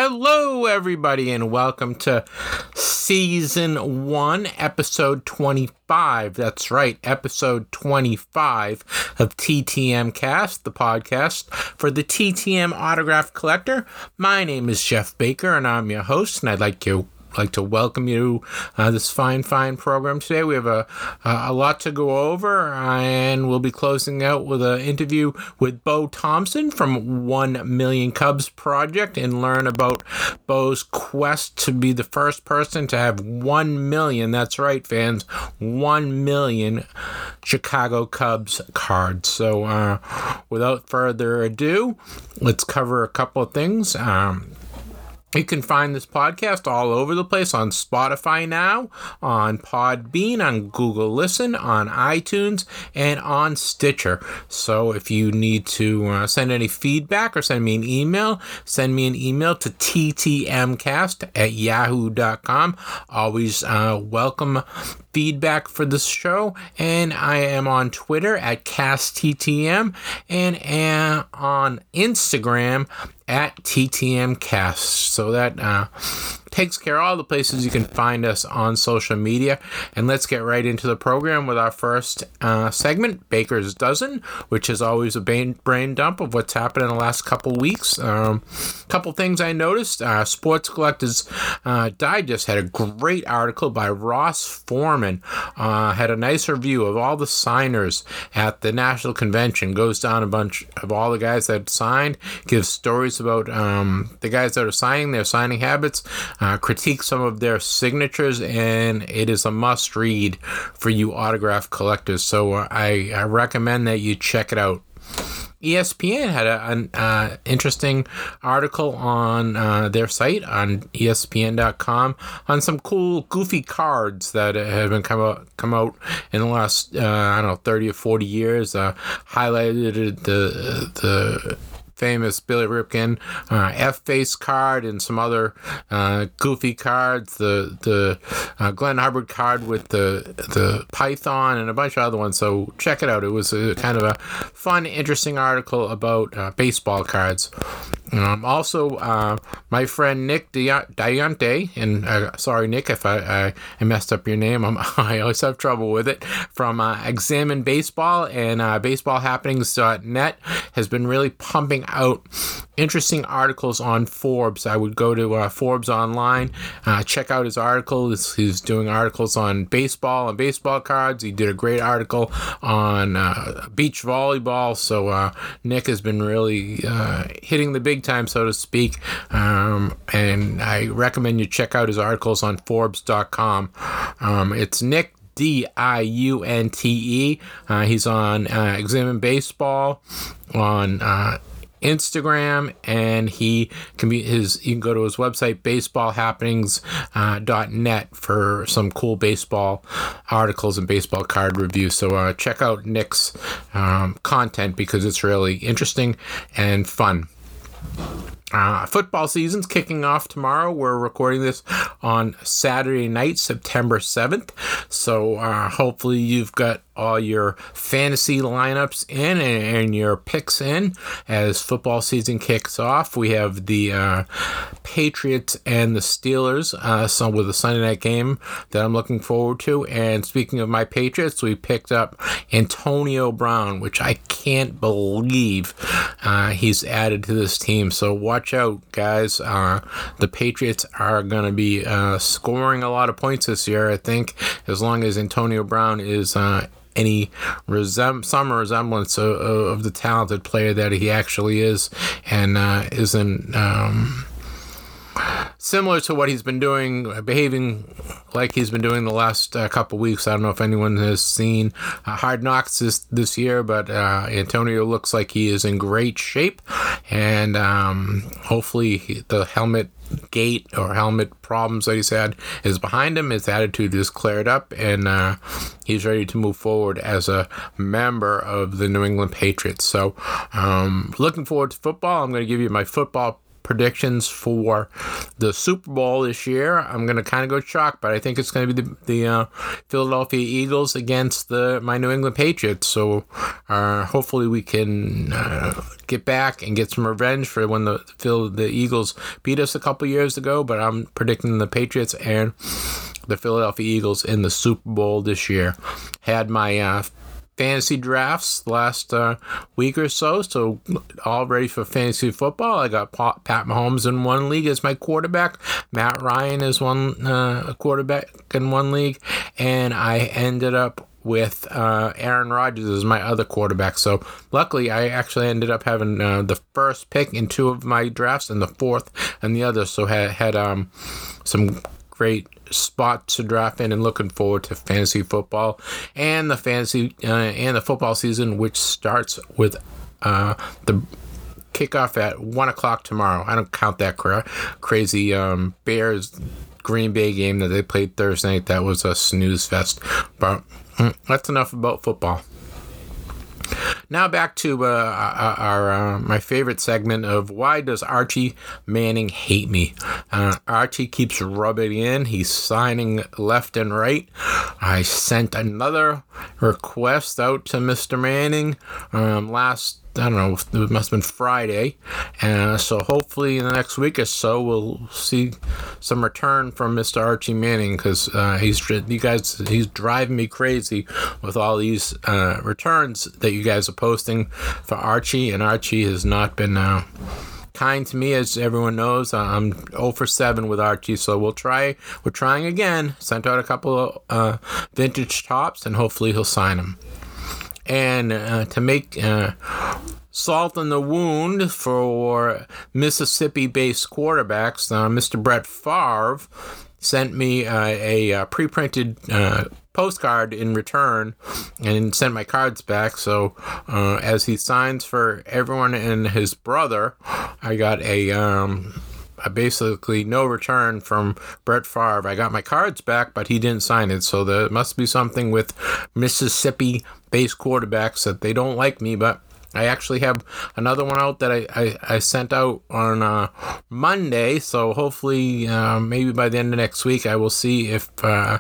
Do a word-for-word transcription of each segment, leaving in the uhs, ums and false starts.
Hello, everybody, and welcome to Season one, Episode twenty-five. That's right, Episode twenty-five of T T M Cast, the podcast for the T T M Autograph Collector. My name is Jeff Baker, and I'm your host, and I'd like to like to welcome you to uh, this fine, fine program today. We have a, a, a lot to go over, and we'll be closing out with an interview with Bo Thompson from one million Cubs Project and learn about Bo's quest to be the first person to have one million, that's right, fans, one million Chicago Cubs cards. So uh, without further ado, let's cover a couple of things. Um, You can find this podcast all over the place on Spotify now, on Podbean, on Google Listen, on iTunes, and on Stitcher. So if you need to uh, send any feedback or send me an email, send me an email to t t m cast at yahoo dot com. Always uh, welcome feedback for this show, and I am on Twitter at CastTTM and am on Instagram at T T M Cast. So that uh, takes care of all the places you can find us on social media. And let's get right into the program with our first uh, segment, Baker's Dozen, which is always a brain dump of what's happened in the last couple weeks. A um, couple things I noticed. Uh, Sports Collectors uh, Digest had a great article by Ross Foreman. Uh, had a nice review of all the signers at the National Convention. Goes down a bunch of all the guys that signed, gives stories about um, the guys that are signing, their signing habits, uh, critique some of their signatures, and it is a must read for you autograph collectors. So uh, I, I recommend that you check it out. E S P N had a, an uh, interesting article on uh, their site on E S P N dot com on some cool, goofy cards that have been come out, come out in the last, uh, I don't know, thirty or forty years. Uh, highlighted the the famous Billy Ripken uh, F-face card and some other uh, goofy cards, the the uh, Glenn Hubbard card with the the Python and a bunch of other ones. So check it out. It was a kind of a fun, interesting article about uh, baseball cards. Um, also, uh, my friend Nick Diante, and uh, sorry, Nick, if I, I, I messed up your name, I'm, I always have trouble with it, from uh, Examine Baseball and uh, baseball happenings dot net, has been really pumping out interesting articles on Forbes. I would go to uh, Forbes online, uh, check out his articles. He's doing articles on baseball and baseball cards. He did a great article on uh, beach volleyball. So uh, Nick has been really uh, hitting the big time, so to speak, um, and I recommend you check out his articles on Forbes dot com. Um, it's Nick, D I U N T E. Uh, he's on uh, Examine Baseball on uh, Instagram, and he can be his. You can go to his website, baseball happenings dot net, for some cool baseball articles and baseball card reviews. So uh, check out Nick's um, content because it's really interesting and fun. Uh, football season's kicking off tomorrow. We're recording this on Saturday night, September seventh. So uh, hopefully you've got all your fantasy lineups in and, and your picks in as football season kicks off. We have the uh, Patriots and the Steelers, uh, so with a Sunday night game that I'm looking forward to. And speaking of my Patriots, we picked up Antonio Brown, which I can't believe uh, he's added to this team. So watch out, guys. Uh, the Patriots are going to be uh, scoring a lot of points this year, I think, as long as Antonio Brown is uh, any resem- some resemblance of, of the talented player that he actually is, and uh, isn't um, similar to what he's been doing, behaving like he's been doing the last uh, couple weeks. I don't know if anyone has seen uh, Hard Knocks this, this year, but uh, Antonio looks like he is in great shape, and um, hopefully he, the helmet gate or helmet problems that he's had is behind him. His attitude is cleared up, and uh, he's ready to move forward as a member of the New England Patriots. So um, looking forward to football. I'm going to give you my football predictions for the Super Bowl this year. I'm going to kind of go chalk, but I think it's going to be the, the uh, Philadelphia Eagles against the my New England Patriots. So uh, hopefully we can uh, get back and get some revenge for when the Phil, the Eagles beat us a couple years ago. But I'm predicting the Patriots and the Philadelphia Eagles in the Super Bowl this year. Had my uh, fantasy drafts last uh, week or so, so all ready for fantasy football. I got Pat Mahomes in one league as my quarterback, Matt Ryan is one uh, quarterback in one league, and I ended up with uh, Aaron Rodgers as my other quarterback. So luckily, I actually ended up having uh, the first pick in two of my drafts and the fourth and the other. So had had um some great spot to draft in, and looking forward to fantasy football and the fantasy uh, and the football season, which starts with uh, the kickoff at one o'clock tomorrow. I don't count that cra- crazy um, Bears Green Bay game that they played Thursday night. That was a snooze fest. But mm, that's enough about football. Now back to uh, our uh, my favorite segment of why does Archie Manning hate me? Uh, Archie keeps rubbing in. He's signing left and right. I sent another request out to Mister Manning um, last, I don't know, it must have been Friday. Uh, so hopefully in the next week or so, we'll see some return from Mister Archie Manning, because uh, he's you guys he's driving me crazy with all these uh, returns that you guys are posting for Archie, and Archie has not been uh, kind to me, as everyone knows. I'm oh for seven with Archie, so we'll try. We're trying again. Sent out a couple of uh, vintage tops, and hopefully he'll sign them. And uh, to make uh, salt in the wound for Mississippi-based quarterbacks, uh, Mister Brett Favre sent me uh, a, a pre-printed uh, postcard in return and sent my cards back. So uh, as he signs for everyone and his brother, I got a... Um, basically no return from Brett Favre. I got my cards back, but he didn't sign it. So there must be something with Mississippi-based quarterbacks that they don't like me. But I actually have another one out that I, I, I sent out on uh, Monday. So hopefully uh, maybe by the end of next week I will see if... Uh,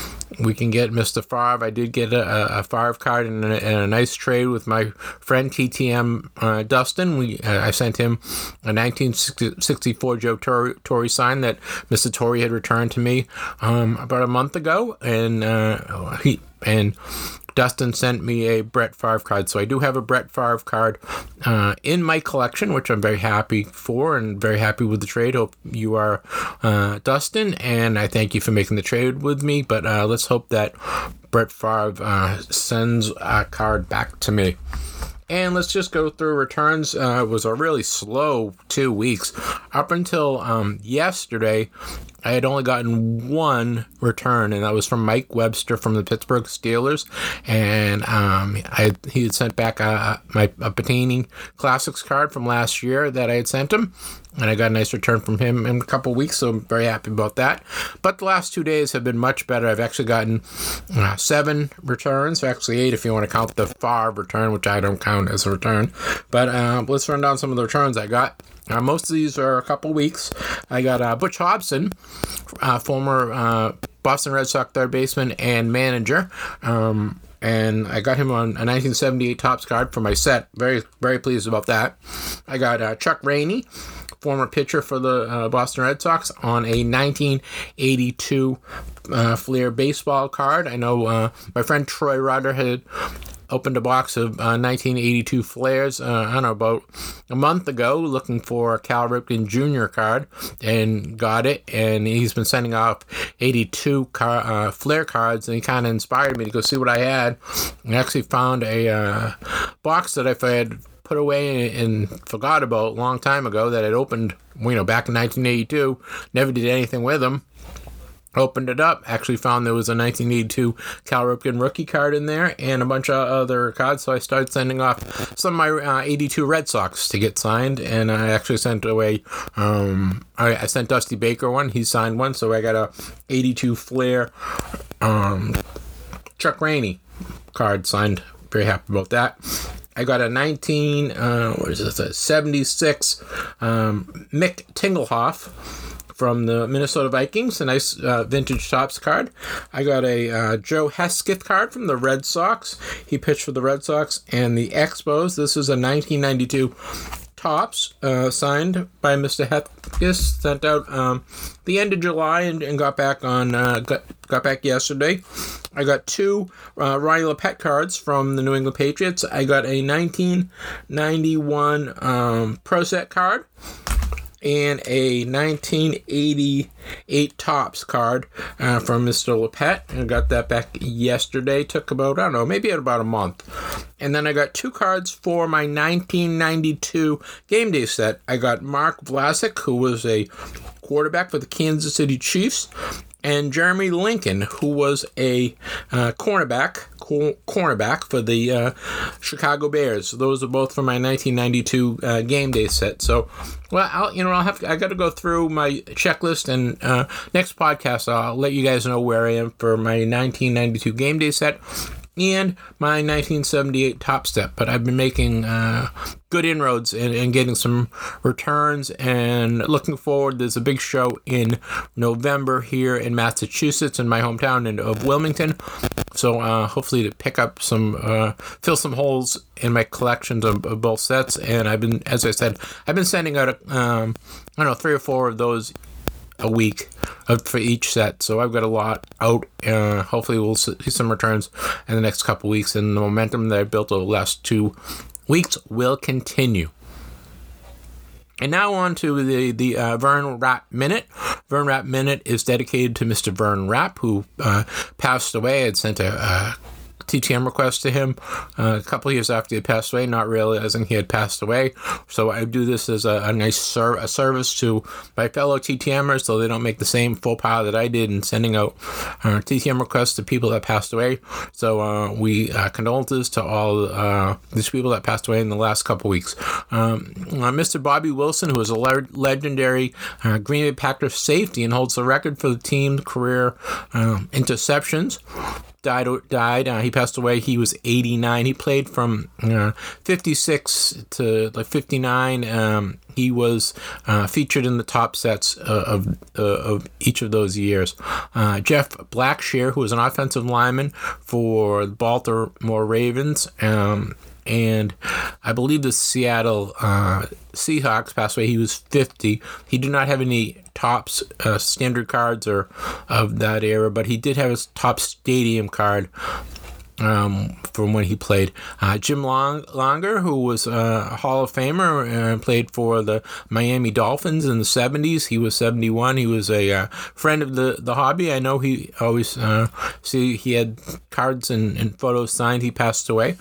we can get Mister Favre. I did get a, a Favre card and a, and a nice trade with my friend T T M uh, Dustin. We uh, I sent him a nineteen sixty-four Joe Torre, Torre sign that Mister Torre had returned to me um, about a month ago, and uh, he and Dustin sent me a Brett Favre card. So I do have a Brett Favre card uh, in my collection, which I'm very happy for and very happy with the trade. Hope you are, uh, Dustin, and I thank you for making the trade with me. But uh, let's hope that Brett Favre uh, sends a card back to me. And let's just go through returns. Uh, it was a really slow two weeks. Up until um, yesterday, I had only gotten one return, and that was from Mike Webster from the Pittsburgh Steelers. And um, I he had sent back a, my a Panini Classics card from last year that I had sent him. And I got a nice return from him in a couple weeks, so I'm very happy about that. But the last two days have been much better. I've actually gotten uh, seven returns, actually eight if you want to count the Favre return, which I don't count as a return. But uh, let's run down some of the returns I got. Uh, most of these are a couple weeks. I got uh, Butch Hobson, uh, former uh, Boston Red Sox third baseman and manager. Um, and I got him on a nineteen seventy-eight Topps card for my set. Very, very pleased about that. I got uh, Chuck Rainey, former pitcher for the uh, Boston Red Sox, on a nineteen eighty-two uh, Fleer baseball card. I know uh, my friend Troy Rutter had opened a box of uh, nineteen eighty-two Flares, uh, I don't know, about a month ago, looking for a Cal Ripken Junior card, and got it. And he's been sending off eighty-two car, uh, Flair cards, and he kind of inspired me to go see what I had. I actually found a uh, box that I had put away and forgot about a long time ago that I'd opened, you know, back in nineteen eighty-two. Never did anything with them. Opened it up, actually found there was a nineteen eighty-two Cal Ripken rookie card in there and a bunch of other cards, so I started sending off some of my uh, eighty-two Red Sox to get signed, and I actually sent away, um, I, I sent Dusty Baker one, he signed one, so I got a eighty-two Flair um, Chuck Rainey card signed. Very happy about that. I got a nineteen, uh, what is this, a seventy-six um, Mick Tingelhoff from the Minnesota Vikings, a nice uh, vintage Topps card. I got a uh, Joe Hesketh card from the Red Sox. He pitched for the Red Sox and the Expos. This is a nineteen ninety-two Topps, uh, signed by Mister Hesketh, sent out um, the end of July and, and got back on uh, got, got back yesterday. I got two uh, Ronnie Lopette cards from the New England Patriots. I got a nineteen ninety-one um, Pro Set card and a nineteen eighty-eight Topps card uh, from Mister Lopette. I got that back yesterday. Took about, I don't know, maybe about a month. And then I got two cards for my nineteen ninety-two Game Day set. I got Mark Vlasic, who was a quarterback for the Kansas City Chiefs, and Jeremy Lincoln, who was a uh, cornerback cor- cornerback for the uh, Chicago Bears. Those are both from my nineteen ninety-two uh, Game Day set. So, well, I'll, you know, I'll have to, I got to go through my checklist, and uh, next podcast I'll let you guys know where I am for my nineteen ninety-two Game Day set and my nineteen seventy-eight Topps set. But I've been making uh, good inroads and, and getting some returns, and looking forward. There's a big show in November here in Massachusetts, in my hometown in, of Wilmington. So uh, hopefully to pick up some, uh, fill some holes in my collections of, of both sets. And I've been, as I said, I've been sending out, um, I don't know, three or four of those a week for each set. So I've got a lot out. Uh, hopefully we'll see some returns in the next couple weeks, and the momentum that I built over the last two weeks will continue. And now on to the, the uh, Vern Rapp Minute. Vern Rapp Minute is dedicated to Mister Vern Rapp, who uh, passed away. I had sent a, a T T M request to him uh, a couple of years after he passed away, not realizing he had passed away. So I do this as a, a nice ser- a service to my fellow T T Mers, so they don't make the same faux pas that I did in sending out uh, T T M requests to people that passed away. So uh, we uh, condolences to all uh, these people that passed away in the last couple of weeks. Um, uh, Mister Bobby Wilson, who is a le- legendary uh, Green Bay Packers safety and holds the record for the team's career um, interceptions, died. Died. Uh, he passed away. He was eighty-nine. He played from uh, fifty-six to like fifty-nine. Um, he was uh, featured in the top sets uh, of uh, of each of those years. Uh, Jeff Blackshear, who was an offensive lineman for the Baltimore Ravens, um, and I believe the Seattle uh, Seahawks, passed away. He was fifty. He did not have any Topps uh, standard cards or of that era, but he did have his Topps Stadium card um, from when he played. Uh, Jim Long- Longer, who was a Hall of Famer and played for the Miami Dolphins in the seventies. He was seventy-one. He was a uh, friend of the, the hobby. I know he always uh, see he had cards and, and photos signed. He passed away,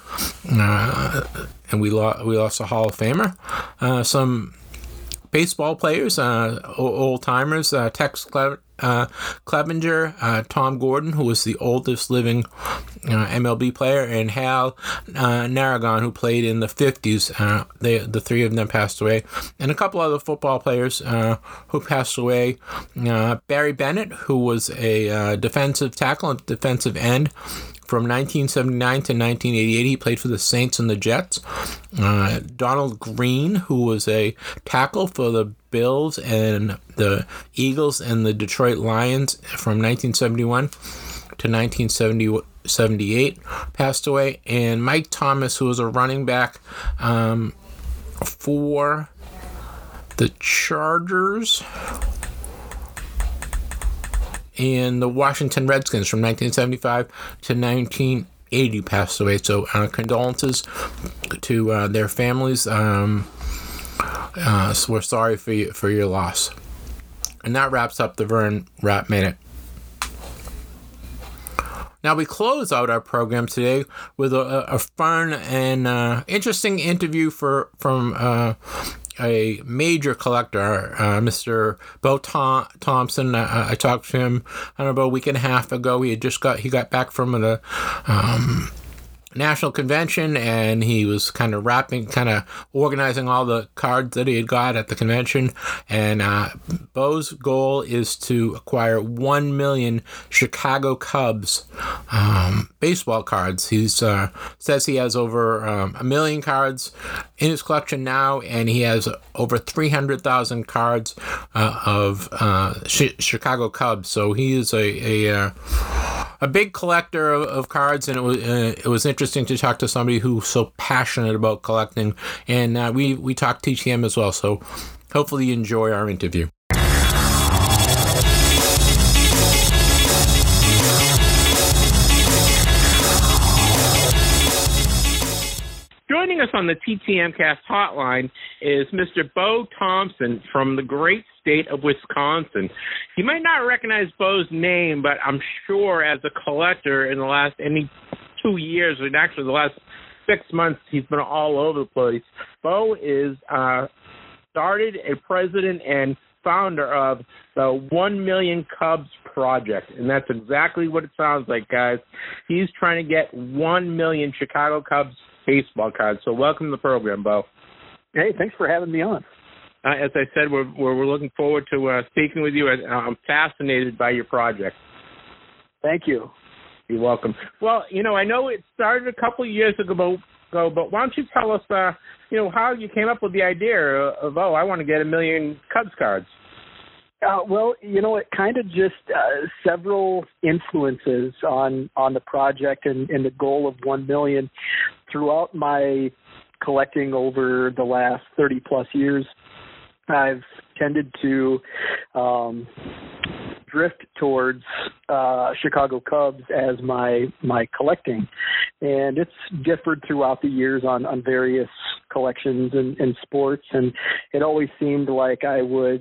uh, and we lost we lost a Hall of Famer. Uh, some baseball players, uh, old timers, uh, Tex Cle- uh, Clevenger, uh, Tom Gordon, who was the oldest living uh, M L B player, and Hal uh, Narragon, who played in the fifties. Uh, they, the three of them passed away, and a couple other football players uh, who passed away. Uh, Barry Bennett, who was a uh, defensive tackle and defensive end. From nineteen seventy-nine to nineteen eighty-eight, he played for the Saints and the Jets. Uh, Donald Green, who was a tackle for the Bills and the Eagles and the Detroit Lions from nineteen seventy-one to nineteen seventy-eight, passed away. And Mike Thomas, who was a running back um, for the Chargers and the Washington Redskins from nineteen seventy-five to nineteen eighty, passed away. So uh, condolences to uh, their families. Um, uh, so we're sorry for you, for your loss. And that wraps up the Vern Rapp Minute. Now we close out our program today with a, a fun and uh, interesting interview for from uh, a major collector, uh, Mister Bo Tom- Thompson. Uh, I talked to him, I don't know, about a week and a half ago. He had just got he got back from the um, national convention, and he was kind of wrapping, kind of organizing all the cards that he had got at the convention. And uh, Bo's goal is to acquire one million Chicago Cubs um, baseball cards. He's uh, says he has over um, a million cards in his collection now, and he has over three hundred thousand cards uh, of uh, Sh- Chicago Cubs. So he is a a, uh, a big collector of, of cards, and it was uh, it was interesting to talk to somebody who's so passionate about collecting. And uh, we we talked T T M as well. So hopefully you enjoy our interview. Joining us on the T T M Cast hotline is Mister Bo Thompson from the great state of Wisconsin. You might not recognize Bo's name, but I'm sure as a collector in the last any two years, and actually the last six months, he's been all over the place. Bo is uh, started a president and founder of the One Million Cubs Project, and that's exactly what it sounds like, guys. He's trying to get one million Chicago Cubs baseball cards. So welcome to the program, Bo. Hey, thanks for having me on. Uh, as I said, we're, we're we're looking forward to uh, speaking with you. I'm fascinated by your project. Thank you. You're welcome. Well, you know, I know it started a couple of years ago, but why don't you tell us, uh, you know, how you came up with the idea of, oh, I want to get a million Cubs cards? Uh, well, you know, it kind of just uh, several influences on, on the project and, and the goal of one million. Throughout my collecting over the last thirty plus years, I've tended to um, drift towards uh, Chicago Cubs as my my collecting, and it's differed throughout the years on, on various collections and, and sports, and it always seemed like I would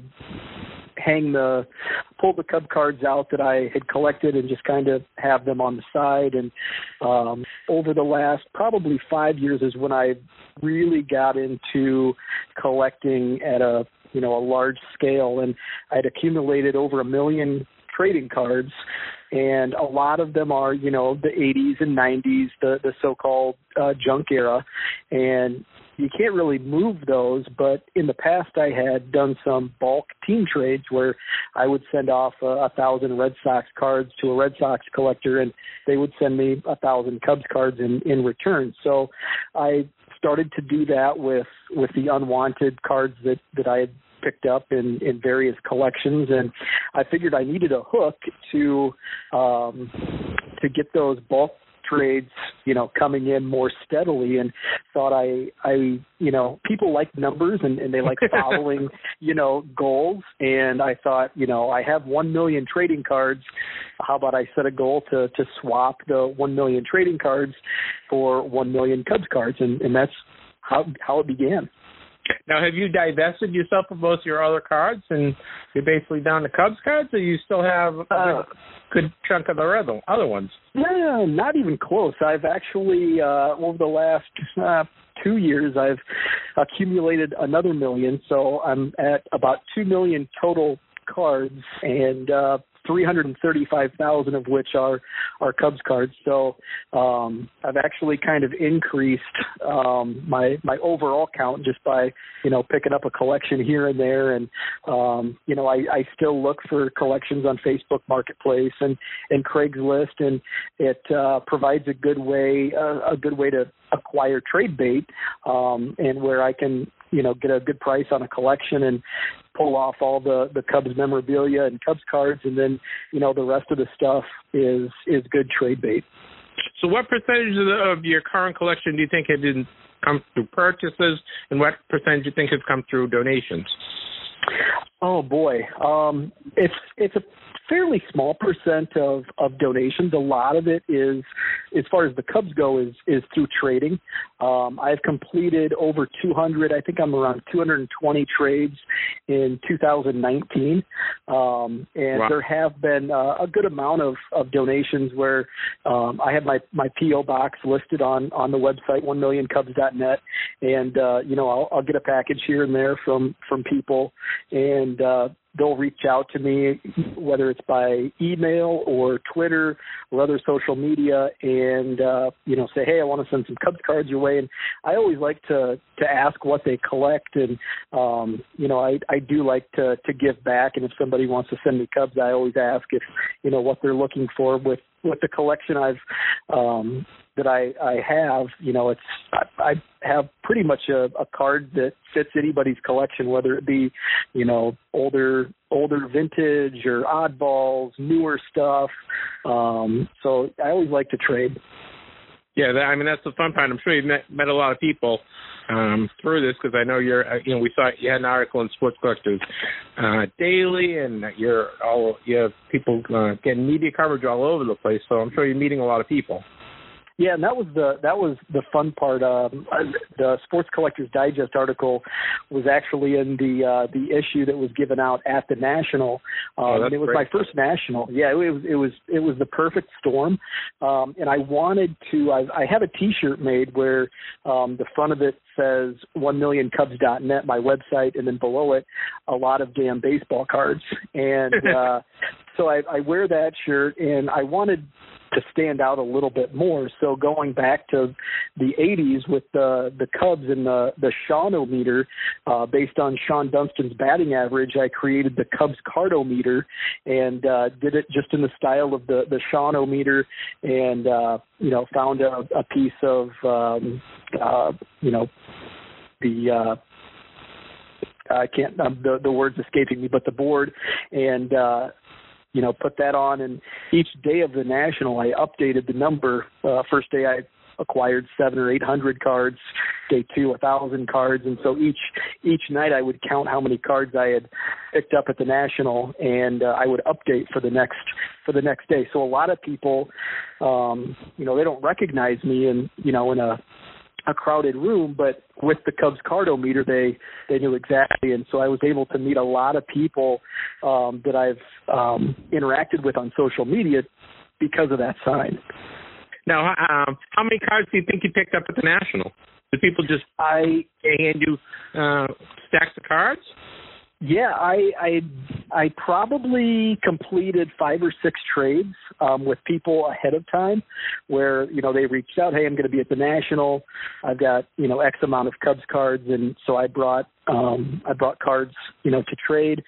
hang the, pull the Cub cards out that I had collected and just kind of have them on the side. And um, over the last probably five years is when I really got into collecting at a, you know, a large scale. And I'd accumulated over a million trading cards, and a lot of them are, you know, the eighties and nineties, the, the so-called uh, junk era. And you can't really move those, but in the past I had done some bulk team trades where I would send off a, a thousand Red Sox cards to a Red Sox collector, and they would send me a thousand Cubs cards in, in return. So I started to do that with, with the unwanted cards that, that I had picked up in, in various collections, and I figured I needed a hook to um, to get those bulk trades, you know, coming in more steadily, and thought I, I, you know, people like numbers and, and they like following, you know, goals. And I thought, you know, I have one million trading cards. How about I set a goal to, to swap the one million trading cards for one million Cubs cards? And, and that's how, how it began. Now, have you divested yourself of most of your other cards, and you're basically down to Cubs cards, or you still have a uh, good chunk of the other, other ones? No, not even close. I've actually, uh, over the last uh, two years, I've accumulated another million, so I'm at about two million total cards, and uh, three hundred thirty-five thousand of which are, are Cubs cards. So um, I've actually kind of increased um, my my overall count just by, you know, picking up a collection here and there. And, um, you know, I, I still look for collections on Facebook Marketplace and, and Craigslist, and it uh, provides a good way, uh, a good way to acquire trade bait, um, and where I can, you know, get a good price on a collection and pull off all the, the Cubs memorabilia and Cubs cards, and then, you know, the rest of the stuff is is good trade bait. So what percentage of, the, of your current collection do you think has been come through purchases, and what percentage do you think has come through donations? Oh, boy. Um, it's it's a fairly small percent of, of donations. A lot of it is, as far as the Cubs go, is is through trading. Um, I've completed over two hundred, I think I'm around two hundred twenty trades in two thousand nineteen. Um, and wow. There have been uh, a good amount of, of donations where um, I have my, my P O box listed on, on the website, one million cubs dot net. And, uh, you know, I'll, I'll get a package here and there from, from people. And, uh, they'll reach out to me, whether it's by email or Twitter or other social media, and uh, you know, say, hey, I want to send some Cubs cards your way. And I always like to to ask what they collect, and um, you know, I I do like to to give back. And if somebody wants to send me Cubs, I always ask if you know what they're looking for with with the collection I've um, that I, I have. You know, it's I, I have pretty much a, a card that fits anybody's collection, whether it be, you know, older older vintage or oddballs, newer stuff. Um, so I always like to trade. Yeah, that, I mean, that's the fun part. I'm sure you've met, met a lot of people um, through this, because I know you're, uh, you know, we saw you had an article in Sports Collectors uh, Daily, and you're all, you have people uh, getting media coverage all over the place. So I'm sure you're meeting a lot of people. Yeah, and that was the that was the fun part. Um, the Sports Collectors Digest article was actually in the uh, the issue that was given out at the National. Um, oh, and it was great. my first National. Yeah, it was it was it was the perfect storm. Um, and I wanted to. I, I have a T-shirt made where um, the front of it says one million cubs dot net, my website, and then below it, a lot of damn baseball cards. And uh, so I, I wear that shirt, and I wanted to stand out a little bit more. So going back to the eighties with the the Cubs and the the Sean-O-meter, uh, based on Sean Dunstan's batting average, I created the Cubs Card-O-meter and uh, did it just in the style of the the Sean-O-meter, and uh, you know, found a, a piece of um, uh, you know the uh, I can't um, the the words escaping me, but the board, and uh, you know, put that on, and each day of the National, I updated the number. Uh, first day I acquired seven or eight hundred cards. Day two, a thousand cards, and so each each night I would count how many cards I had picked up at the National, and uh, I would update for the next for the next day. So a lot of people, um, you know, they don't recognize me, in you know, in a a crowded room, but with the Cubs Card-O-meter, they, they knew exactly. And so I was able to meet a lot of people um, that I've um, interacted with on social media because of that sign. Now, um, how many cards do you think you picked up at the National? Did people just I hand you uh, stacks of cards? Yeah, I, I I probably completed five or six trades um, with people ahead of time, where you know they reached out, hey, I'm going to be at the National, I've got you know X amount of Cubs cards, and so I brought um, I brought cards you know to trade.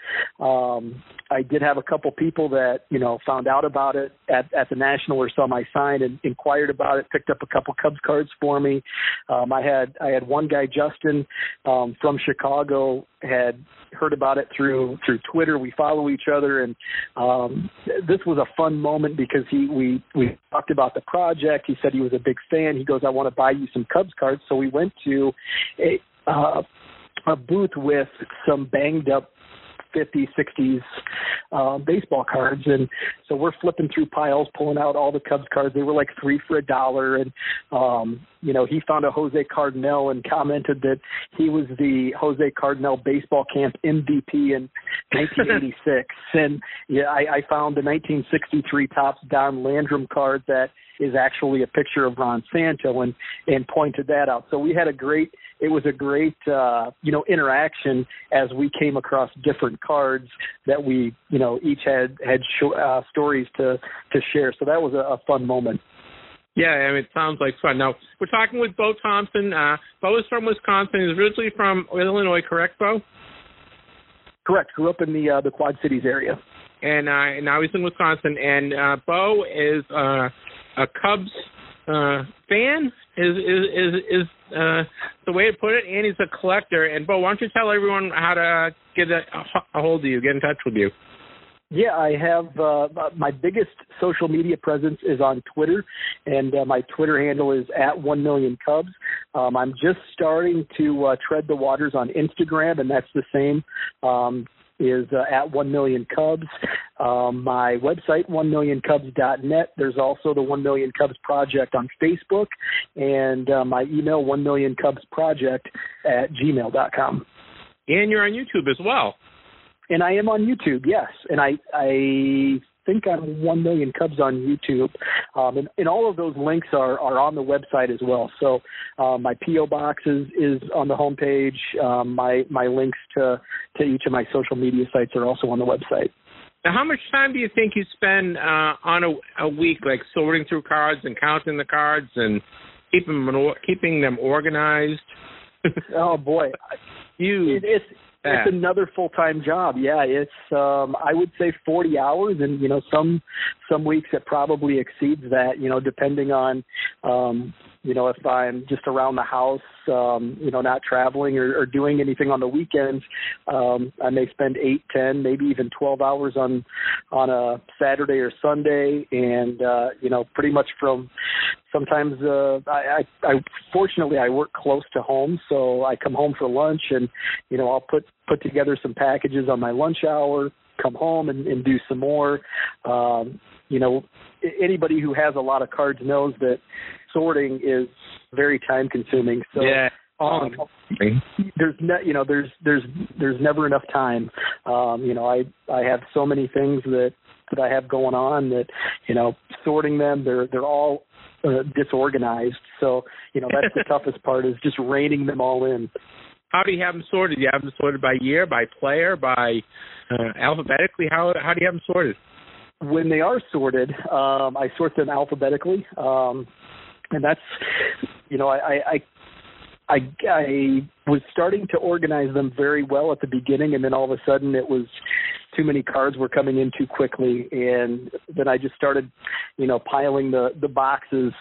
Um, I did have a couple people that you know found out about it at, at the National or saw my sign and inquired about it, picked up a couple Cubs cards for me. Um, I had I had one guy, Justin, um, from Chicago, had heard about it through through Twitter. We follow each other, and um, this was a fun moment because he we we talked about the project. He said he was a big fan. He goes, I want to buy you some Cubs cards. So we went to a uh, a booth with some banged up fifties, sixties uh, baseball cards, and so we're flipping through piles, pulling out all the Cubs cards. They were like three for a dollar, and um, you know, he found a Jose Cardinal and commented that he was the Jose Cardinal baseball camp M V P in nineteen eighty-six, and yeah, I, I found the nineteen sixty-three Topps Don Landrum card that is actually a picture of Ron Santo, and and pointed that out. So we had a great. It was a great, uh, you know, interaction as we came across different cards that we, you know, each had had sh- uh, stories to, to share. So that was a, a fun moment. Yeah, I mean, it sounds like fun. Now, we're talking with Bo Thompson. Uh, Bo is from Wisconsin. He's originally from Illinois, correct, Bo? Correct. Grew up in the uh, the Quad Cities area. And, uh, and now he's in Wisconsin. And uh, Bo is uh, a Cubs uh, fan, is is is, is uh, the way to put it, and he's a collector. And Bo, why don't you tell everyone how to get a, a hold of you, get in touch with you? Yeah, I have uh, my biggest social media presence is on Twitter, and uh, my Twitter handle is at one million Cubs. Um, I'm just starting to uh, tread the waters on Instagram, and that's the same. Um, is uh, at one million Cubs. Um, my website, one million cubs dot net. There's also the one million Cubs Project on Facebook, and uh, my email, one million cubs project at gmail dot com. And you're on YouTube as well. And I am on YouTube, yes. And I I think I'm one million Cubs on YouTube. Um, and, and all of those links are, are on the website as well. So um, my P O box is, is on the homepage. Um, my my links to, to each of my social media sites are also on the website. Now, how much time do you think you spend uh, on a, a week, like sorting through cards and counting the cards and keeping them, keeping them organized? Oh, boy. you. It, it's it's another full-time job. Yeah, it's um, I would say forty hours, and you know some some weeks it probably exceeds that. You know, depending on um, you know if I'm just around the house, um, you know, not traveling or, or doing anything on the weekends. Um, I may spend eight, ten, maybe even twelve hours on on a Saturday or Sunday, and uh, you know, pretty much from. Sometimes, uh, I, I, I fortunately I work close to home, so I come home for lunch, and you know I'll put put together some packages on my lunch hour, come home and, and do some more. Um, you know, anybody who has a lot of cards knows that sorting is very time consuming. So yeah. Um, there's ne- you know there's there's there's never enough time. Um, you know I I have so many things that that I have going on that you know sorting them they're they're all uh, disorganized. So you know that's the toughest part is just reining them all in. How do you have them sorted? Do you have them sorted by year, by player, by uh, alphabetically? How how do you have them sorted? When they are sorted, um, I sort them alphabetically, um, and that's you know I. I, I I, I was starting to organize them very well at the beginning, and then all of a sudden it was too many cards were coming in too quickly, and then I just started, you know, piling the, the boxes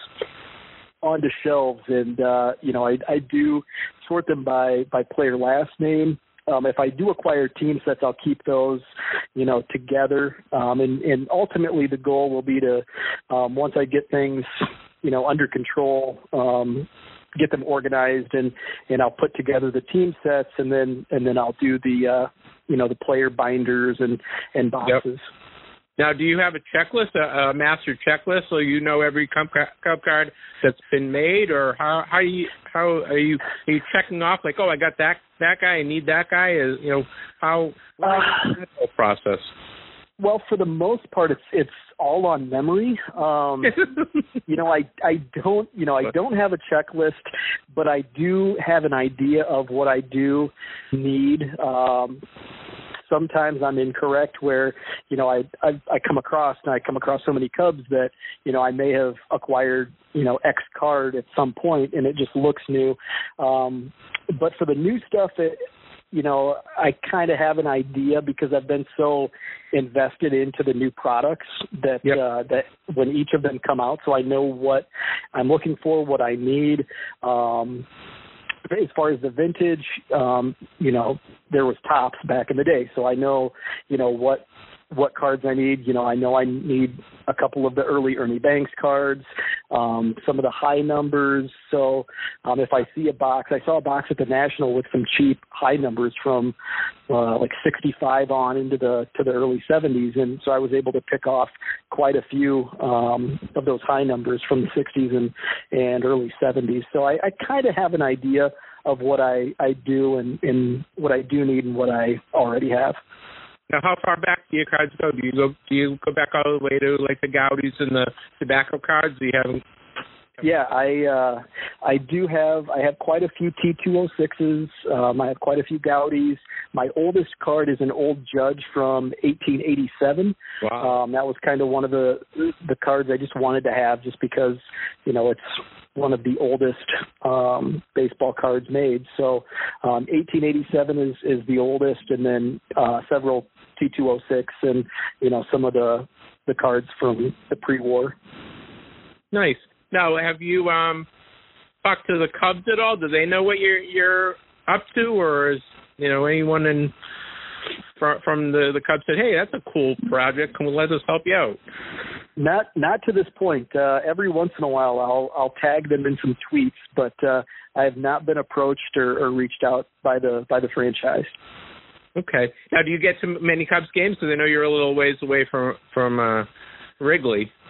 onto shelves, and, uh, you know, I, I do sort them by, by player last name. Um, if I do acquire team sets, I'll keep those, you know, together, um, and, and ultimately the goal will be to, um, once I get things, you know, under control, um, get them organized and, and I'll put together the team sets and then and then I'll do the uh, you know the player binders and, and boxes. Yep. Now, do you have a checklist, a, a master checklist, so you know every Cub, Cub card that's been made, or how how you how are you are you checking off like, oh, I got that that guy, I need that guy? Is you know how what is the whole process? Well, for the most part, it's it's all on memory. Um, you know, I I don't you know I don't have a checklist, but I do have an idea of what I do need. Um, sometimes I'm incorrect, where you know I, I I come across and I come across so many Cubs that you know I may have acquired you know X card at some point and it just looks new. Um, but for the new stuff, it. You know, I kind of have an idea because I've been so invested into the new products that yep. uh, that when each of them come out, so I know what I'm looking for, what I need. Um, as far as the vintage, um, you know, there was Topps back in the day, so I know, you know, what what cards I need. You know, I know I need a couple of the early Ernie Banks cards, um, some of the high numbers. So um, if I see a box, I saw a box at the National with some cheap high numbers from uh, like sixty-five on into the to the early seventies, and so I was able to pick off quite a few um, of those high numbers from the sixties and, and early seventies. So I, I kind of have an idea of what I, I do and, and what I do need and what I already have. Now, how far back do your cards go? Do you go do you go back all the way to like the Gaudies and the tobacco cards? Do you have? Yeah, I uh, I do have I have quite a few T two oh sixes. Um, I have quite a few Gaudies. My oldest card is an old Judge from eighteen eighty-seven. Wow. Um, that was kind of one of the the cards I just wanted to have, just because you know it's one of the oldest um, baseball cards made. So um, eighteen eighty-seven is, is the oldest, and then uh, several T two oh six and, you know, some of the, the cards from the pre-war. Nice. Now, have you um, talked to the Cubs at all? Do they know what you're you're up to, or is, you know, anyone in from, from the, the Cubs said, hey, that's a cool project, can we let us help you out? Not not to this point. Uh, every once in a while, I'll I'll tag them in some tweets, but uh, I have not been approached or, or reached out by the by the franchise. Okay. Now, do you get to many Cubs games? Because I know you're a little ways away from from uh, Wrigley.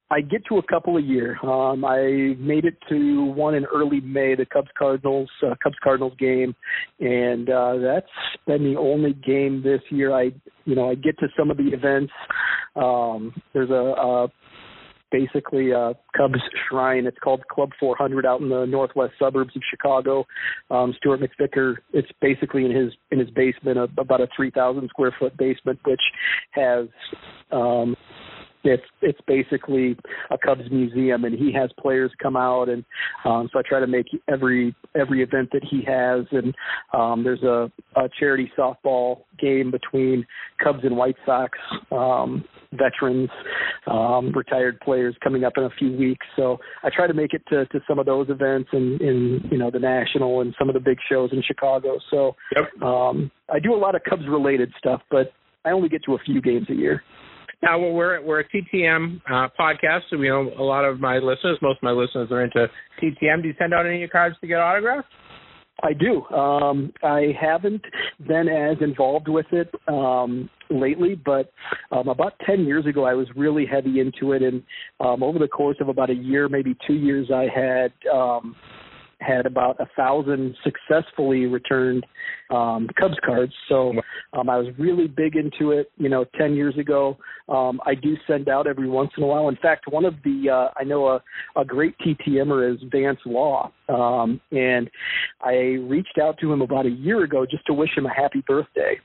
I get to a couple a year. Um, I made it to one in early May, the Cubs Cardinals uh, Cubs Cardinals game, and uh, that's been the only game this year. I you know I get to some of the events. Um, there's a, a basically a Cubs shrine. It's called Club four hundred out in the northwest suburbs of Chicago. Um, Stuart McVicker. It's basically in his in his basement, a, about a three thousand square foot basement, which has um, It's it's basically a Cubs museum, and he has players come out, and um, so I try to make every every event that he has. And um, there's a, a charity softball game between Cubs and White Sox um, veterans, um, retired players coming up in a few weeks. So I try to make it to, to some of those events, and in you know the National and some of the big shows in Chicago. So yep. um, I do a lot of Cubs related stuff, but I only get to a few games a year. Now, well, we're we're a T T M uh, podcast, so we know a lot of my listeners. Most of my listeners are into T T M. Do you send out any of your cards to get autographed? I do. Um, I haven't been as involved with it um, lately, but um, about ten years ago, I was really heavy into it, and um, over the course of about a year, maybe two years, I had um, had about a thousand successfully returned um, Cubs cards. So um, I was really big into it, you know, ten years ago. Um, I do send out every once in a while. In fact, one of the, uh, I know a, a great T T M-er is Vance Law. Um, and I reached out to him about a year ago just to wish him a happy birthday.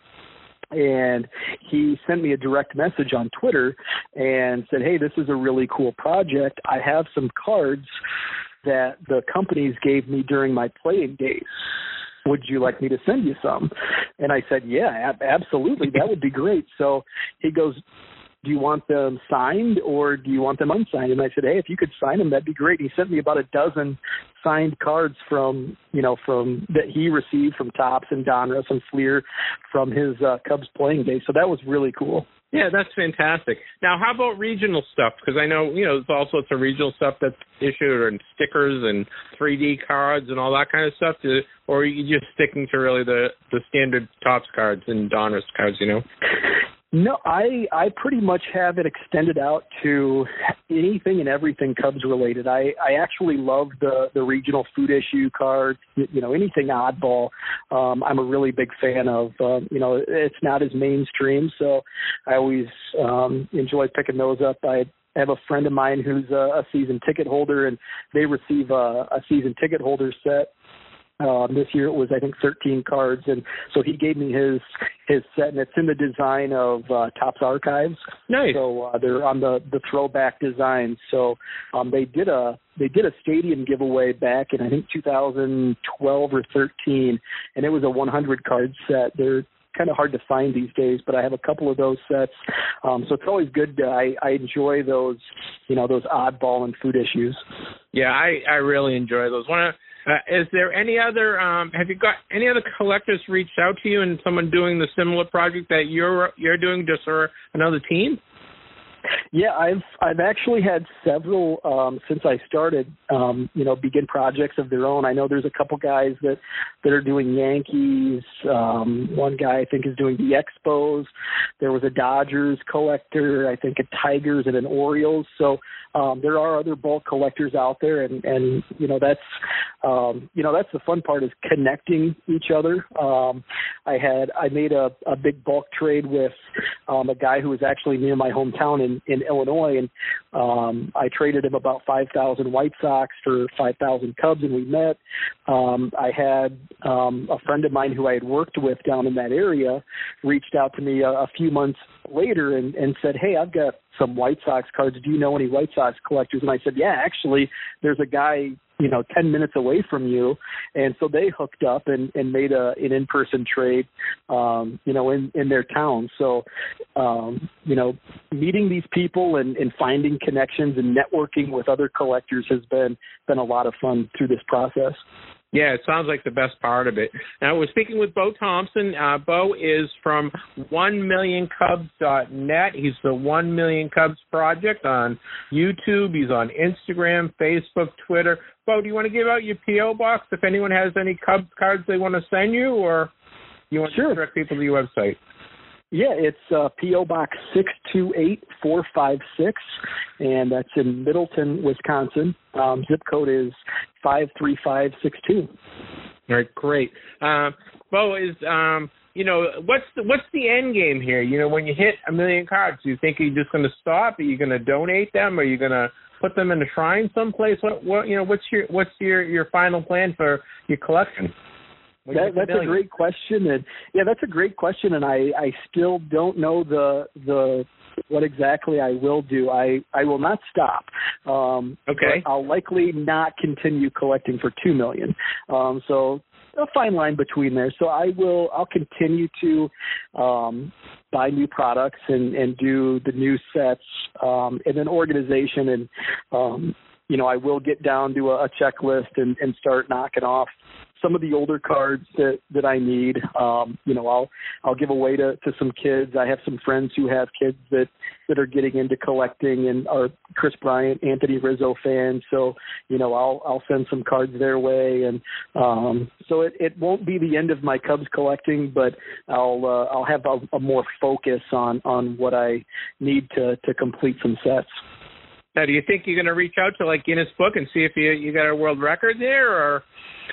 And he sent me a direct message on Twitter and said, hey, this is a really cool project. I have some cards that the companies gave me during my playing days. Would you like me to send you some? And I said, yeah, ab- absolutely. That would be great. So he goes, do you want them signed or do you want them unsigned? And I said, hey, if you could sign them, that'd be great. He sent me about a dozen signed cards from, you know, from that he received from Topps and Donruss and Fleer from his uh, Cubs playing days. So that was really cool. Yeah, that's fantastic. Now, how about regional stuff? Because I know, you know, there's all sorts of regional stuff that's issued, and stickers and three D cards and all that kind of stuff. To, or are you just sticking to really the, the standard Topps cards and Donruss cards, you know? No, I I pretty much have it extended out to anything and everything Cubs related. I, I actually love the, the regional food issue cards, you know, anything oddball. Um, I'm a really big fan of, um, you know, it's not as mainstream, so I always um, enjoy picking those up. I have a friend of mine who's a, a season ticket holder, and they receive a, a season ticket holder set. Um, this year it was, I think, thirteen cards, and so he gave me his his set, and it's in the design of uh, Topps Archives. Nice. So uh, they're on the, the throwback design. So um, they did a they did a stadium giveaway back in I think two thousand twelve or thirteen, and it was a one hundred card set. They're kind of hard to find these days, but I have a couple of those sets. Um, so it's always good. To, I, I enjoy those, you know, those oddball and food issues. Yeah, I, I really enjoy those. One. Uh, is there any other, um, have you got any other collectors reached out to you and someone doing the similar project that you're you're doing just for another team? Yeah, I've I've actually had several um, since I started, um, you know, begin projects of their own. I know there's a couple guys that, that are doing Yankees. Um, one guy I think is doing the Expos. There was a Dodgers collector, I think a Tigers and an Orioles. So um, there are other bulk collectors out there, and, and you know that's um, you know that's the fun part is connecting each other. Um, I had I made a, a big bulk trade with um, a guy who was actually near my hometown in, in Illinois, and um, I traded him about five thousand White Sox for five thousand Cubs, and we met. Um, I had um, a friend of mine who I had worked with down in that area reached out to me a, a few months later and, and said, hey, I've got some White Sox cards. Do you know any White Sox collectors? And I said, yeah, actually, there's a guy, you know, ten minutes away from you. And so they hooked up and, and made a, an in-person trade, um, you know, in, in their town. So, um, you know, meeting these people and, and finding connections and networking with other collectors has been, been a lot of fun through this process. Yeah, it sounds like the best part of it. Now, we're speaking with Bo Thompson. Uh, Bo is from one million cubs dot net. He's the one million Cubs Project on YouTube. He's on Instagram, Facebook, Twitter. Bo, do you want to give out your P O box if anyone has any Cubs cards they want to send you, or you want sure. to direct people to your website? Yeah, it's uh, P O Box six two eight four five six, and that's in Middleton, Wisconsin. Um, zip code is five three five six two. All right, great. Um, Bo, is um, you know, what's the, what's the end game here? You know, when you hit a million cards, do you think you're just going to stop? Are you going to donate them? Are you going to put them in a shrine someplace? What, what, you know, what's your what's your, your final plan for your collection? That, that's a great question, and yeah, that's a great question, and I, I still don't know the the what exactly I will do. I, I will not stop. Um, okay. I'll likely not continue collecting for two million. Um, so a fine line between there. So I will. I'll continue to um, buy new products and, and do the new sets um, and then organization and. Um, You know, I will get down to a, a checklist and, and start knocking off some of the older cards that, that I need. Um, you know, I'll I'll give away to, to some kids. I have some friends who have kids that, that are getting into collecting and are Chris Bryant, Anthony Rizzo fans. So, you know, I'll I'll send some cards their way, and um, so it, it won't be the end of my Cubs collecting, but I'll uh, I'll have a, a more focus on, on what I need to, to complete some sets. Now, do you think you're going to reach out to like Guinness Book and see if you you got a world record there, or?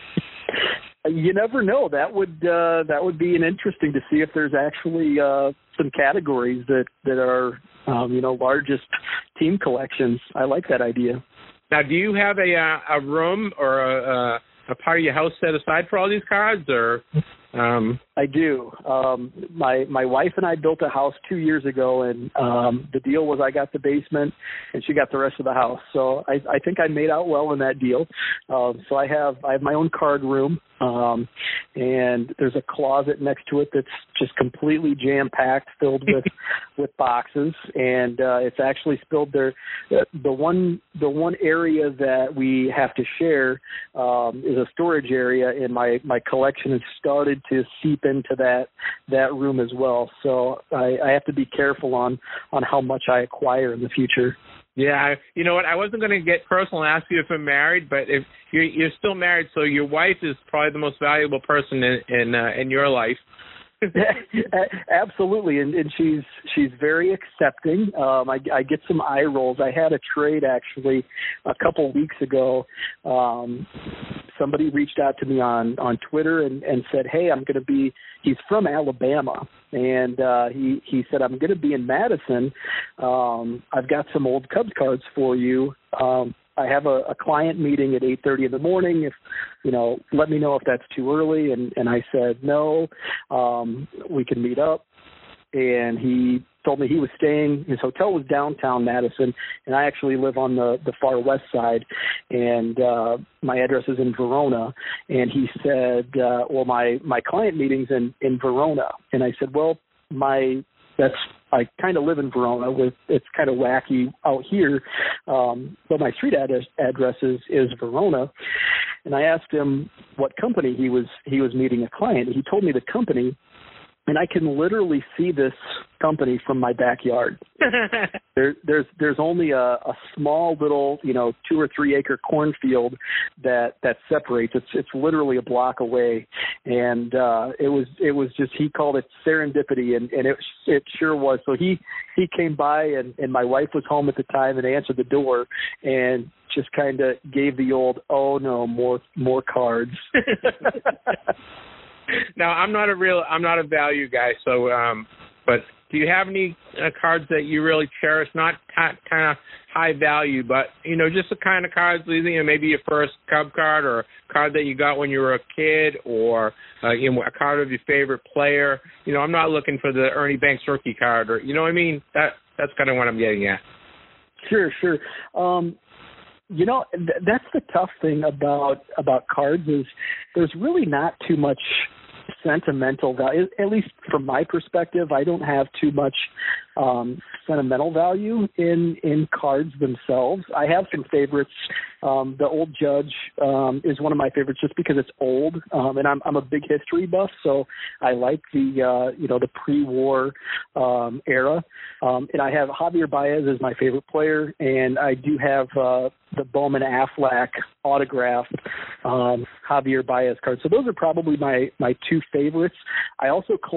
You never know. That would uh, that would be an interesting to see if there's actually uh, some categories that that are um, you know largest team collections. I like that idea. Now, do you have a a room or a, a part of your house set aside for all these cards, or? Um, I do. Um, my my wife and I built a house two years ago, and um, the deal was I got the basement, and she got the rest of the house. So I, I think I made out well in that deal. Um, so I have I have my own card room, um, and there's a closet next to it that's just completely jam packed, filled with with boxes, and uh, it's actually spilled there. The, the one the one area that we have to share um, is a storage area, and my my collection has started to seep into that that room as well. So I, I have to be careful on, on how much I acquire in the future. Yeah, you know what? I wasn't going to get personal and ask you if you're married, but if you're, you're still married, so your wife is probably the most valuable person in in, uh, in your life. Absolutely, and, and she's she's very accepting. Um, I, I get some eye rolls. I had a trade actually a couple weeks ago. Um, somebody reached out to me on, on Twitter and, and said, "Hey, I'm going to be." He's from Alabama, and uh, he he said, "I'm going to be in Madison. Um, I've got some old Cubs cards for you." Um, I have a, a client meeting at eight thirty in the morning. If, you know, let me know if that's too early. And, and I said, no, um, we can meet up. And he told me he was staying, his hotel was downtown Madison, and I actually live on the, the far west side. And uh, my address is in Verona. And he said, uh, well, my, my client meeting's in, in Verona. And I said, well, my that's I kind of live in Verona. With it's kind of wacky out here, um, but my street address, address is, is Verona. And I asked him what company he was he was meeting a client. He told me the company, and I can literally see this company from my backyard. there, there's there's only a, a small little, you know, two or three acre cornfield that that separates. It's it's literally a block away, and uh, it was it was just he called it serendipity, and, and it it sure was. So he he came by, and, and my wife was home at the time, and answered the door, and just kind of gave the old, oh no, more more cards. Now, I'm not a real, I'm not a value guy, so, um, but do you have any uh, cards that you really cherish, not t- kind of high value, but, you know, just the kind of cards, you know, maybe your first Cub card or a card that you got when you were a kid, or, uh, you know, a card of your favorite player? You know, I'm not looking for the Ernie Banks rookie card, or, you know what I mean? That That's kind of what I'm getting at. Sure, sure. Um, You know, th- that's the tough thing about about cards is there's really not too much sentimental value, at least from my perspective. I don't have too much um, sentimental value in, in cards themselves. I have some favorites. Um, the Old Judge um, is one of my favorites just because it's old, um, and I'm, I'm a big history buff, so I like the uh, you know the pre-war um, era. Um, and I have Javier Baez as my favorite player, and I do have uh, the Bowman Aflac autographed um, Javier Baez card. So those are probably my, my two favorites. I also collect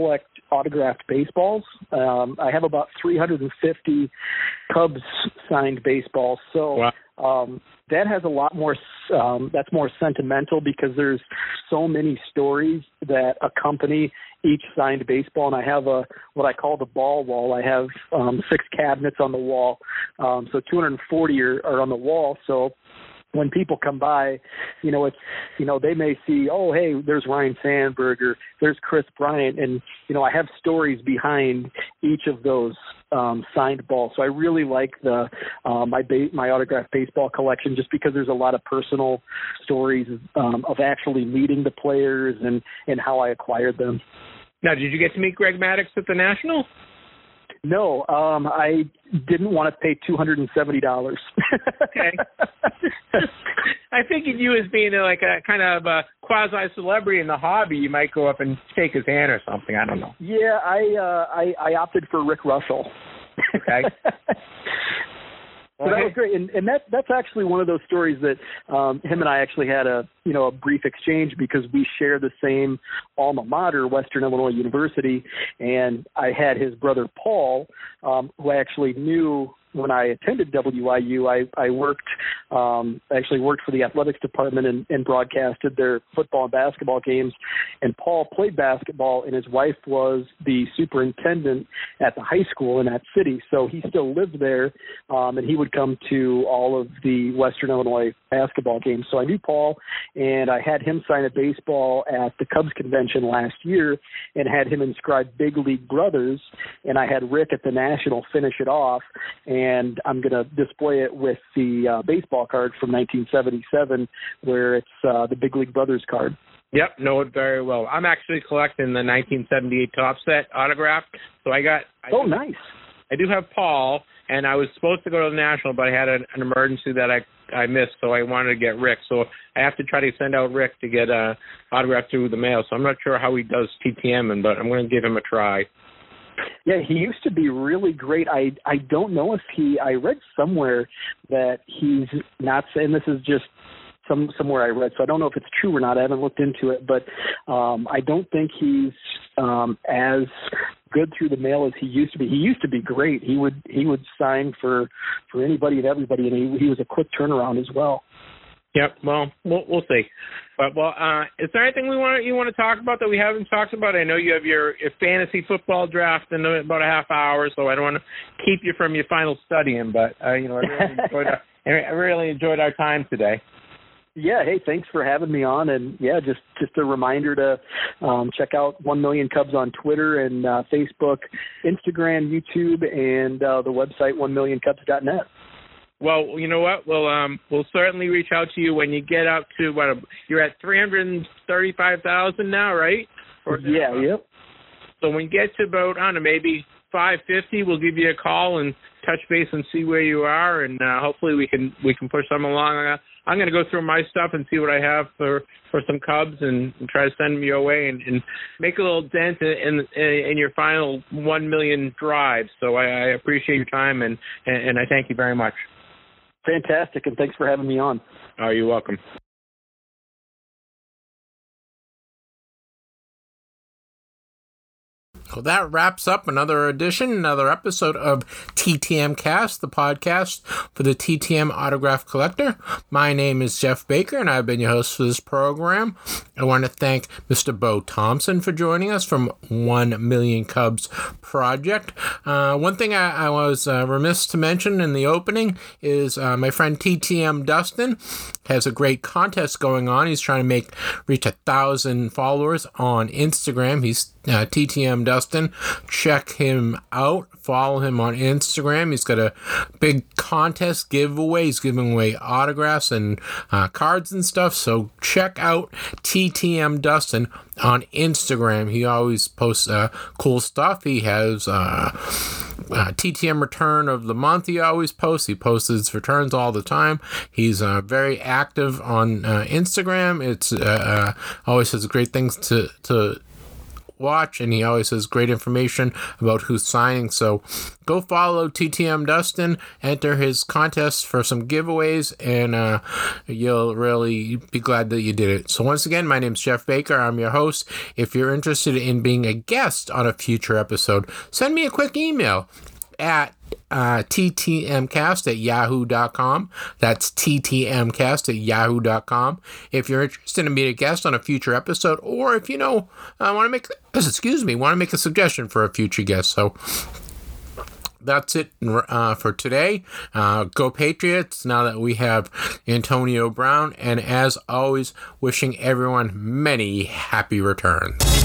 autographed baseballs. Um, I have about three hundred fifty Cubs signed baseballs. So wow. um, that has a lot more, um, that's more sentimental because there's so many stories that accompany each signed baseball. And I have a, what I call the ball wall. I have um, six cabinets on the wall. Um, so two hundred forty are, are on the wall. So when people come by, you know, it's, you know, they may see, oh, hey, there's Ryne Sandberg, or there's Kris Bryant. And, you know, I have stories behind each of those um, signed balls. So I really like the, uh, my, ba- my autographed baseball collection, just because there's a lot of personal stories um, of actually meeting the players and, and how I acquired them. Now, did you get to meet Greg Maddux at the National? No, um, I didn't want to pay two hundred seventy dollars. Okay. I figured you as being a, like a kind of a quasi-celebrity in the hobby, you might go up and shake his hand or something. I don't know. Yeah, I uh, I, I opted for Rick Russell. Okay. So that was great, and, and that that's actually one of those stories that um, him and I actually had a you know a brief exchange, because we share the same alma mater, Western Illinois University, and I had his brother Paul, um, who I actually knew when I attended W I U. I, I worked um, actually worked for the athletics department and, and broadcasted their football and basketball games. And Paul played basketball, and his wife was the superintendent at the high school in that city. So he still lived there, um, and he would come to all of the Western Illinois basketball games. So I knew Paul, and I had him sign a baseball at the Cubs convention last year, and had him inscribe Big League Brothers, and I had Rick at the National finish it off. And And I'm going to display it with the uh, baseball card from nineteen seventy-seven, where it's uh, the Big League Brothers card. Yep, know it very well. I'm actually collecting the nineteen seventy-eight Top Set autograph. So I got. I oh, do, nice. I do have Paul, and I was supposed to go to the National, but I had an, an emergency that I I missed, so I wanted to get Rick. So I have to try to send out Rick to get a autograph through the mail. So I'm not sure how he does T T M, but I'm going to give him a try. Yeah, he used to be really great. I I don't know if he. I read somewhere that he's not saying, this is just some somewhere I read, so I don't know if it's true or not. I haven't looked into it, but um, I don't think he's um, as good through the mail as he used to be. He used to be great. He would he would sign for for anybody and everybody, and he, he was a quick turnaround as well. Yep. Well, we'll we'll see. But well, uh, is there anything we want you want to talk about that we haven't talked about? I know you have your, your fantasy football draft in about a half hour, so I don't want to keep you from your final studying. But uh, you know, I really enjoyed our, I really enjoyed our time today. Yeah. Hey, thanks for having me on. And yeah, just just a reminder to um, check out One Million Cubs on Twitter and uh, Facebook, Instagram, YouTube, and uh, the website one million cubs dot net. Well, you know what? We'll um we'll certainly reach out to you when you get up to what you're at three hundred thirty-five thousand now, right? Or yeah, uh, yep. So when you get to about I don't know maybe five fifty, we'll give you a call and touch base and see where you are, and uh, hopefully we can we can push them along. Uh, I'm going to go through my stuff and see what I have for, for some Cubs, and, and try to send them your way and, and make a little dent in, in in your final one million drive. So I, I appreciate your time, and, and, and I thank you very much. Fantastic, and thanks for having me on. Oh, you're welcome. Well, that wraps up another edition, another episode of T T M Cast, the podcast for the T T M Autograph Collector. My name is Jeff Baker, and I've been your host for this program. I want to thank Mister Bo Thompson for joining us from One Million Cubs Project. Uh, one thing I, I was uh, remiss to mention in the opening is uh, my friend T T M Dustin has a great contest going on. He's trying to make reach a thousand followers on Instagram. He's uh, T T M Dustin. Check him out. Follow him on Instagram. He's got a big contest giveaway. He's giving away autographs and uh, cards and stuff. So check out T T M Dustin on Instagram. He always posts uh, cool stuff. He has uh, uh, T T M Return of the Month. He always posts. He posts his returns all the time. He's uh, very active on uh, Instagram. It's uh, uh, always has great things to to. watch, and he always has great information about who's signing. So go follow T T M Dustin, enter his contest for some giveaways, and uh, you'll really be glad that you did it. So once again, my name's Jeff Baker. I'm your host. If you're interested in being a guest on a future episode, send me a quick email at uh, T T M cast at yahoo dot com. That's T T M cast at yahoo dot com. If you're interested in being a guest on a future episode, or if you know, I uh, want to make, excuse me, want to make a suggestion for a future guest. So that's it uh, for today. Uh, go Patriots now that we have Antonio Brown. And as always, wishing everyone many happy returns.